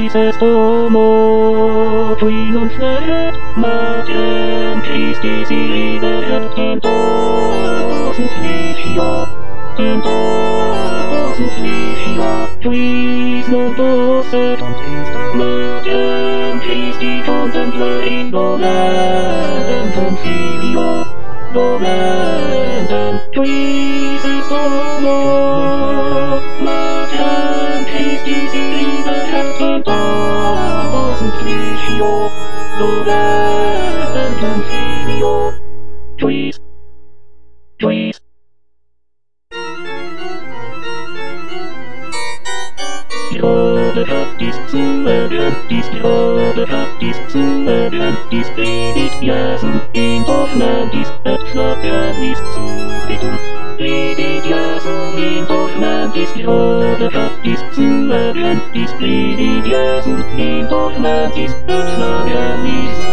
Jesus como qui non flet, matem Christis liberet in dosus vitia, in dosus vitia, quis non possedunt est, matem Christi contempla indolentem filia, dolentem quis est homo, matem Christis liberet in dosus vitia, dolentem filia, quis Jodehatis suegentis, Jodehatis suegentis, vidit Iesum in dormantis, et flagellis subitum. Vidit Iesum in dormantis, Jodehatis suegentis, vidit Iesum in dormantis, et flagellis